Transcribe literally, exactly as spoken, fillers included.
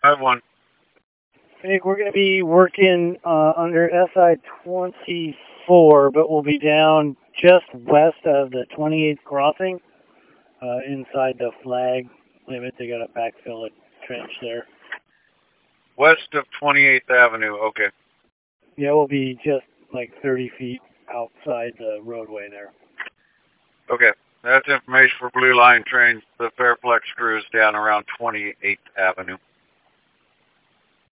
five one. I think we're going to be working uh, under S I twenty-four, but we'll be down just west of the twenty-eighth crossing, uh, inside the flag limit. They got to backfill a trench there. West of twenty-eighth Avenue, okay. Yeah, we'll be just like thirty feet outside the roadway there. Okay, that's information for Blue Line trains. The Fairplex crew is down around twenty-eighth Avenue.